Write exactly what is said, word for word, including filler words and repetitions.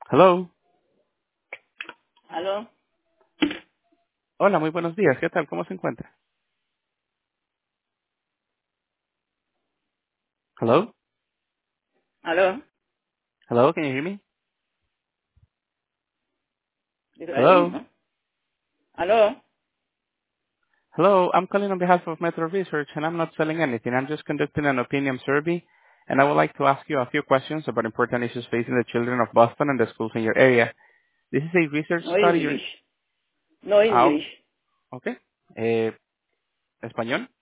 Hello. ¿Aló? Hola, muy buenos días. ¿Qué tal? ¿Cómo se encuentra? Hello. ¿Aló? Hello, can you hear me? Digo, ahí Hello. mismo. ¿Aló? Hello, I'm calling on behalf of Metro Research and I'm not selling anything. I'm just conducting an opinion survey and I would like to ask you a few questions about important issues facing the children of Boston and the schools in your area. This is a research No study. You're... English. No Ah, English. ok. Eh, ¿Español?